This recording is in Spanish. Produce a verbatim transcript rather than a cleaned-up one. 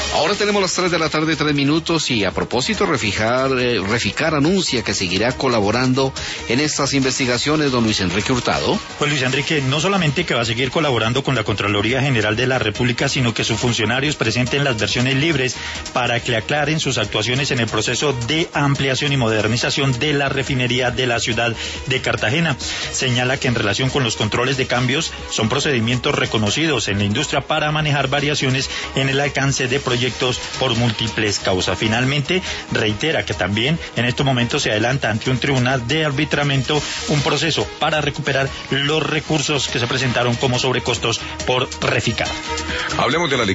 Ahora tenemos las tres de la tarde, tres minutos, y a propósito, Reficar, eh, Reficar anuncia que seguirá colaborando en estas investigaciones, don Luis Enrique Hurtado. Pues Luis Enrique, no solamente que va a seguir colaborando con la Contraloría General de la República, sino que sus funcionarios presenten las versiones libres para que aclaren sus actuaciones en el proceso de ampliación y modernización de la refinería de la ciudad de Cartagena. Señala que en relación con los controles de cambios son procedimientos reconocidos en la industria para manejar variaciones en el alcance de proyectos por múltiples causas. Finalmente, reitera que también en estos momentos se adelanta ante un tribunal de arbitramiento un proceso para recuperar los recursos que se presentaron como sobrecostos por Reficar. Hablemos de la